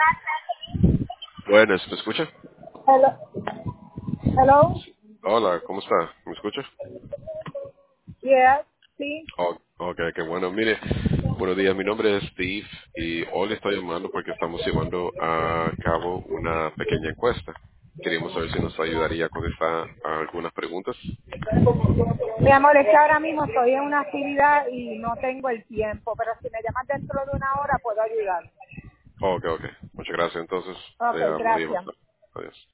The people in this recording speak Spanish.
Buenas, ¿me escucha? Hello. Hello. Hola, ¿cómo está? ¿Me escucha? Yes. Sí. Oh, ok, qué bueno. Mire, buenos días, mi nombre es Steve y hoy le estoy llamando porque estamos llevando a cabo una pequeña encuesta. Queríamos saber si nos ayudaría a contestar a algunas preguntas. Mi amor, es que ahora mismo estoy en una actividad y no tengo el tiempo, pero si me llamas dentro de una hora puedo ayudar. Ok. Muchas gracias. Entonces, Ok, nos vemos gracias. más tarde. Adiós.